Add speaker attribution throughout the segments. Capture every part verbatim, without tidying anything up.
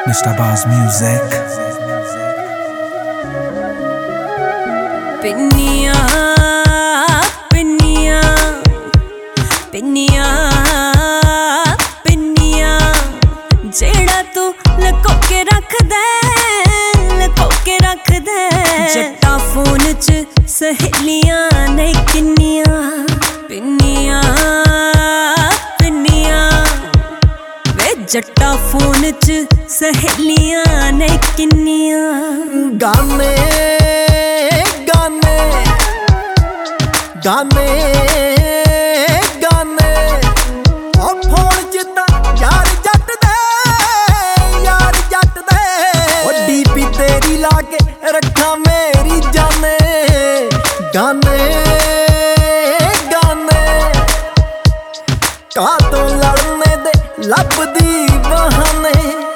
Speaker 1: Mister Boss Music.
Speaker 2: पिन्निया पिन्निया पिन्निया पिन्निया जेड़ा तू लको के रख दे लको के रख दे जट्टा फोन च सहेलियां ने किन्निया पिन्निया पिन्निया वे जट्टा फोन च सहेलियां ने किन्निया
Speaker 3: गाने गाने गाने गाने ओ फोन जिदा यार जट दे यार जट दे ओ डीपी तेरी लाके रखा मेरी जाने गाने गाने का तो लड़ने दे लभदी बहाने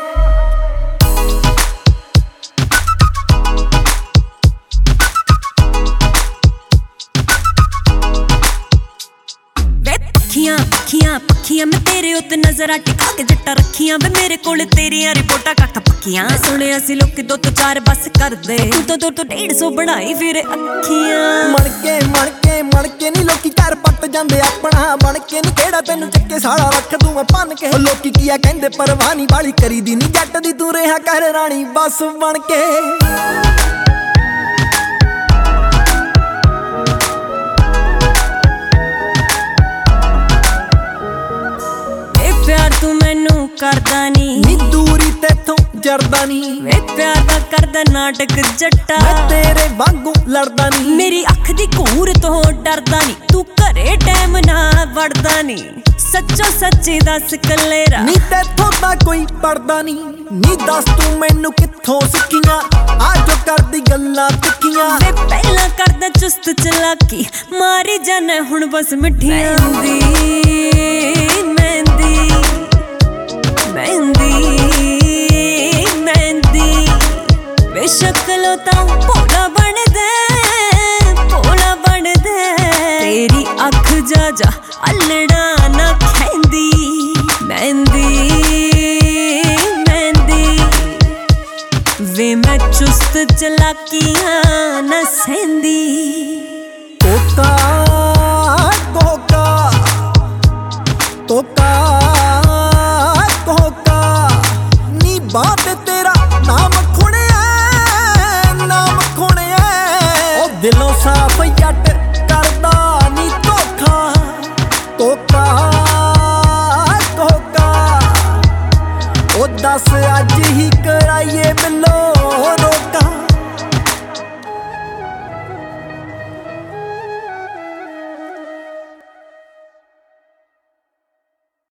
Speaker 2: पखियां पखियां पखियां मैं तेरे उत्ते नजर टिका के जट्टा रखियां वे मेरे कोल तेरियां रिपोर्टां कख पक्कियां सुनिया सी लोकी दो तो चार बस कर दे तू तो दो तो डेढ़ सौ बनाई फिर अखियां
Speaker 3: मणके मणके मणके नी लोकी घर पट जांदे अपना बनके नी केड़ा तैनू चक्के साला रख दूं मैं भन के लोकी कीया कहंदे परवाह नी बाली करी दी नी जट दी तू रेहा कर रानी बस बनके
Speaker 2: तू मैनू करदा नी
Speaker 3: नी दूरी तेथों जरदा नी
Speaker 2: वे प्यार दा करदा नाटक जट्टा
Speaker 3: मैं तेरे वांगू लड़दा नी
Speaker 2: मेरी अख दी घूर तो डरदा नी तू घरे टाइम ना वड़दा नी सच्चो सच्ची दस कलेरा
Speaker 3: नी तेथों ता कोई पड़दा नी नी दस तू मैनू कित्थों सिक्खियां आ जो करदी गल्लां तिक्कियां
Speaker 2: वे पहला करदा चुस्त चलाकी मारी जाने हुण बस मिठियां दी मेहंदी मेहंदी मेहंदी वे शक्लो तां भोला बन दे भोला बन दे तेरी अख जा जा अल्लड़ा ना खैंदी मेहंदी मेहंदी वे मैं चुस्त चलाकियां ना सेंदी
Speaker 3: कोका कोका कोका कोका नी बात तेरा नाम खुणिया नाम खुणिया ओ दिलों साफ जट करदा नी धोखा कोका कोका ओ दस अज ही कराइए बिलो रोका।